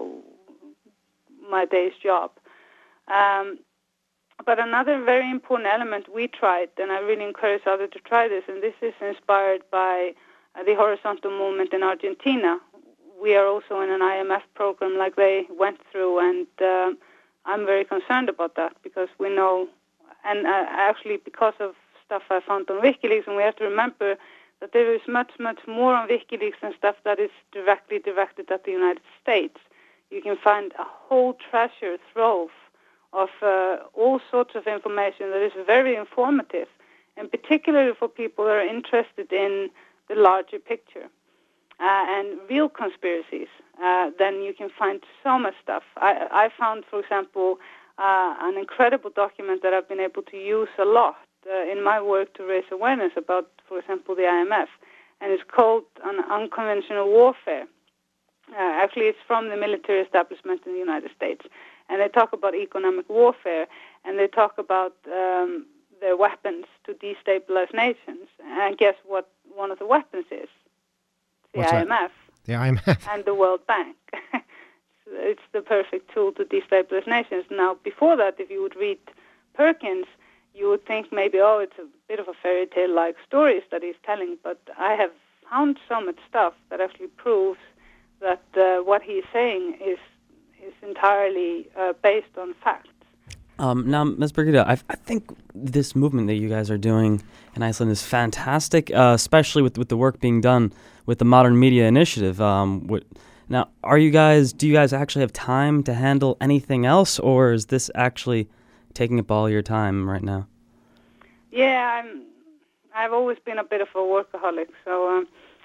my day's job. But another very important element we tried, and I really encourage others to try this, and this is inspired by the horizontal movement in Argentina. We are also in an IMF program like they went through, and I'm very concerned about that because we know, and actually because of stuff I found on WikiLeaks, and we have to remember that there is much, much more on WikiLeaks than stuff that is directly directed at the United States. You can find a whole treasure trove of all sorts of information that is very informative, and particularly for people that are interested in the larger picture and real conspiracies. Then you can find so much stuff. I found, for example, an incredible document that I've been able to use a lot in my work to raise awareness about, for example, the IMF, and it's called An Unconventional Warfare. Actually, it's from the military establishment in the United States, and they talk about economic warfare, and they talk about their weapons to destabilize nations. And guess what one of the weapons is? The What's IMF. That? The IMF. And the World Bank. It's the perfect tool to destabilize nations. Now, before that, if you would read Perkins, you would think maybe, it's a bit of a fairy tale-like stories that he's telling, but I have found so much stuff that actually proves that what he's saying is entirely based on facts. Now, Ms. Birgitta, I think this movement that you guys are doing in Iceland is fantastic, especially with the work being done with the Modern Media Initiative. Now, do you guys actually have time to handle anything else, or is this actually taking up all your time right now? Yeah, I've always been a bit of a workaholic, so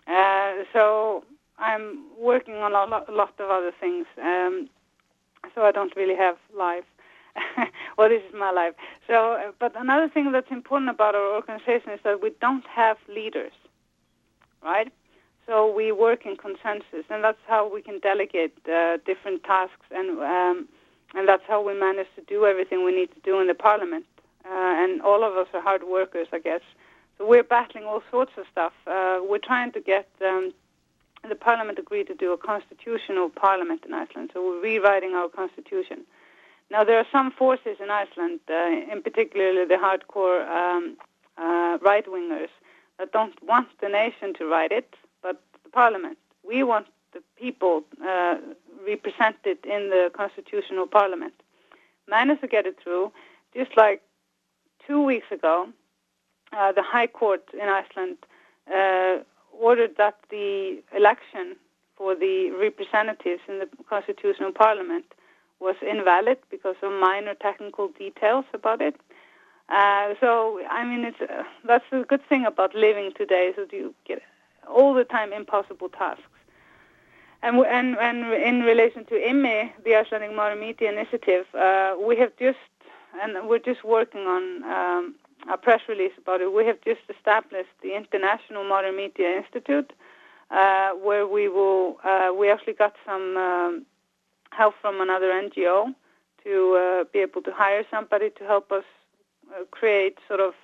I'm working on a lot of other things, so I don't really have life. well, this is my life. So, but another thing that's important about our organization is that we don't have leaders, right? So we work in consensus, and that's how we can delegate different tasks, and that's how we manage to do everything we need to do in the parliament. And all of us are hard workers, I guess. So we're battling all sorts of stuff. We're trying to get the parliament agreed to do a constitutional parliament in Iceland, so we're rewriting our constitution. Now, there are some forces in Iceland, in particular the hardcore right-wingers, that don't want the nation to write it, but the parliament. We want the people represented in the constitutional parliament. Managed to get it through. Just like 2 weeks ago, the High Court in Iceland ordered that the election for the representatives in the constitutional parliament was invalid because of minor technical details about it. So, I mean, that's the good thing about living today, so you get all the time impossible tasks. And in relation to IMMI, the Icelandic Modern Media Initiative, we're just working on a press release about it. We have just established the International Modern Media Institute, where we actually got some help from another NGO to be able to hire somebody to help us create sort of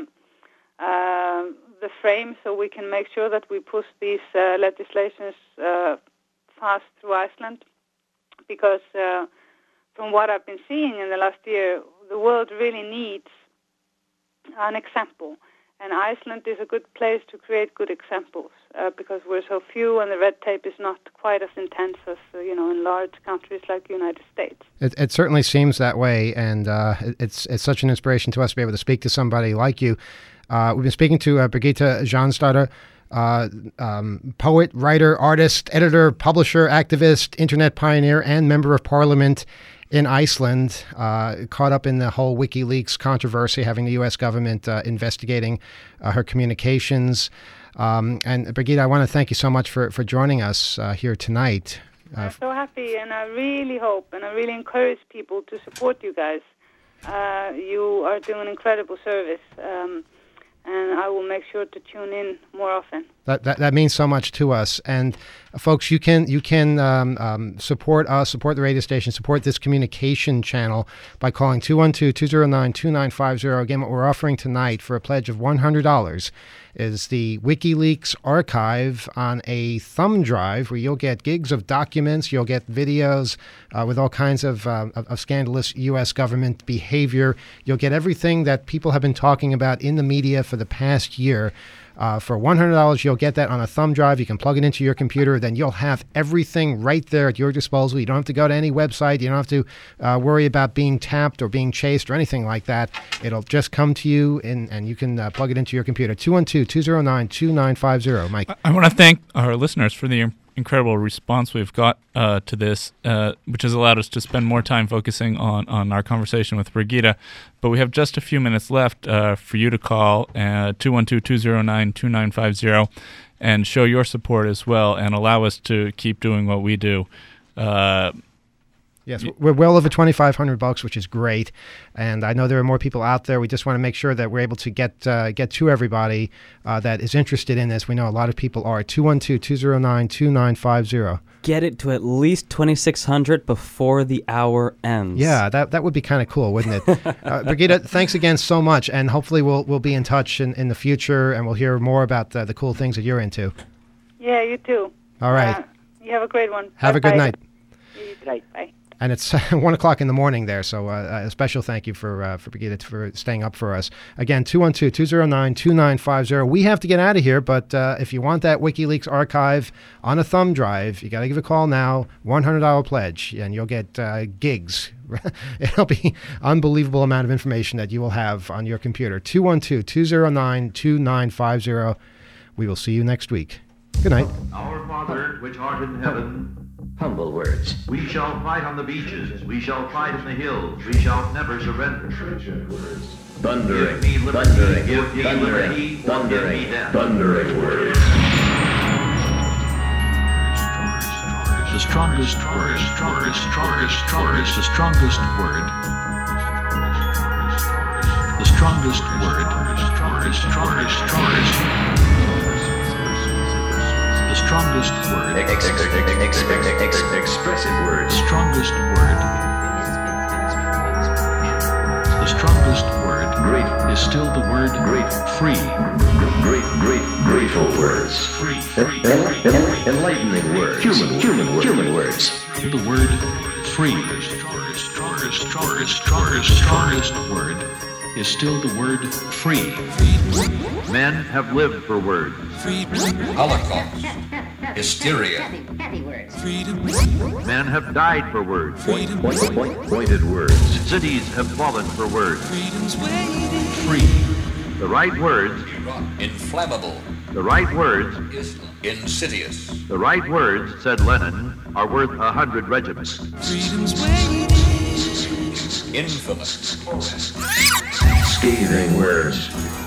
the frame so we can make sure that we push these legislations fast through Iceland. Because from what I've been seeing in the last year, the world really needs an example. And Iceland is a good place to create good examples because we're so few and the red tape is not quite as intense as, in large countries like the United States. It certainly seems that way, and it's such an inspiration to us to be able to speak to somebody like you. We've been speaking to Birgitta Jonsdottir, poet, writer, artist, editor, publisher, activist, internet pioneer, and member of parliament in Iceland, caught up in the whole WikiLeaks controversy, having the U.S. government investigating her communications. And Birgitta, I want to thank you so much for joining us here tonight. I'm so happy, and I really hope and I really encourage people to support you guys. You are doing incredible service, and I will make sure to tune in more often. That means so much to us. And folks, you can support us, support the radio station, support this communication channel by calling 212-209-2950. Again, what we're offering tonight for a pledge of $100 is the WikiLeaks archive on a thumb drive where you'll get gigs of documents, you'll get videos with all kinds of scandalous U.S. government behavior. You'll get everything that people have been talking about in the media for the past year. For $100, you'll get that on a thumb drive. You can plug it into your computer. Then you'll have everything right there at your disposal. You don't have to go to any website. You don't have to worry about being tapped or being chased or anything like that. It'll just come to you, and you can plug it into your computer. 212-209-2950. Mike. I want to thank our listeners for the incredible response we've got to this, which has allowed us to spend more time focusing on our conversation with Birgitta. But we have just a few minutes left for you to call 212-209-2950 and show your support as well and allow us to keep doing what we do. Yes, we're well over $2,500, which is great, and I know there are more people out there. We just want to make sure that we're able to get to everybody that is interested in this. We know a lot of people are. 212-209-2950. Get it to at least 2,600 before the hour ends. Yeah, that would be kind of cool, wouldn't it? Birgitta, thanks again so much, and hopefully we'll be in touch in the future, and we'll hear more about the cool things that you're into. Yeah, you too. All right. You have a great one. Have a good night. Good night. Bye. And it's 1 o'clock in the morning there, so a special thank you for Birgitta for staying up for us. Again, 212-209-2950. We have to get out of here, but if you want that WikiLeaks archive on a thumb drive, you got to give a call now, $100 pledge, and you'll get gigs. It'll be unbelievable amount of information that you will have on your computer. 212-209-2950. We will see you next week. Good night. Our Father, which art in heaven, humble words. We shall fight on the beaches. We shall fight in the hills. We shall never surrender. Thundering, give me liberty, thundering, give me liberty, thundering, thundering words. The strongest word, the strongest word. strongest word. The strongest word. Expressive word. Strongest word. The strongest word. Great is still the word great. Free. Grateful words. Free. Enlightening words. Human words. The word free. Strongest word is still the word free. Men have lived for words. Holocaust. Hysteria. Men have died for words. Pointed words. Cities have fallen for words. Free. The right words. Inflammable. The right words. Insidious. The right words, said Lenin, are worth 100 regiments. Infamous. Scathing words.